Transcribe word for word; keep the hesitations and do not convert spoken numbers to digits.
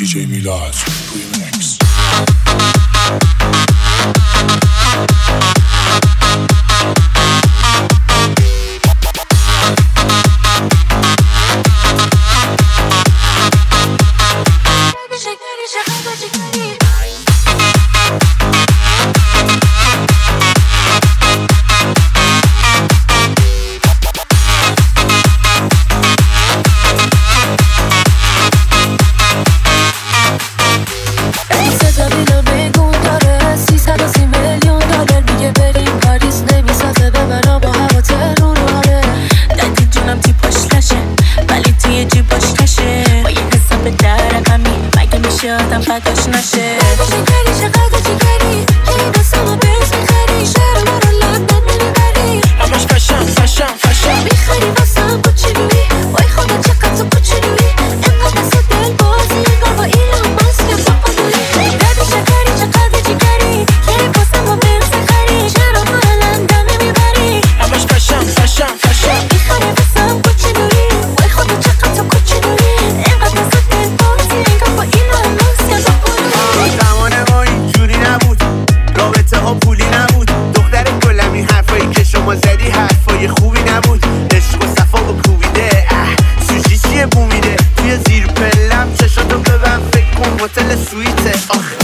جی میلاد ریمیکس. آدم فداش نشه چقدر چقدر چقدری هی واسه ما برس میخری شهر ما رو لندن نمیبری همش فشن فشن فشن میخری واسه هم کوچولویی وای خدا چقدر تو کوچولویی اینقدر واسه دل بازی انگار با ایلان ماسک باقالویی چقدر چقدری چقدر چقدری هی واسه ما برس میخری شهر ما رو لندن نمیبری همش فشن فشن فشن میخری واسه هم کوچولویی وای خدا چقدر تو کوچولویی اینقدر واسه دل بازی انگار با ایلان پولی نبود دختر گلم این حرفایی که شما زدی حرفای خوبی نبود عشق و صفا و کوبیده سوشی چیه بو میده توی زیر پلم چشاتو ببن فکر کن هتل سویته آخ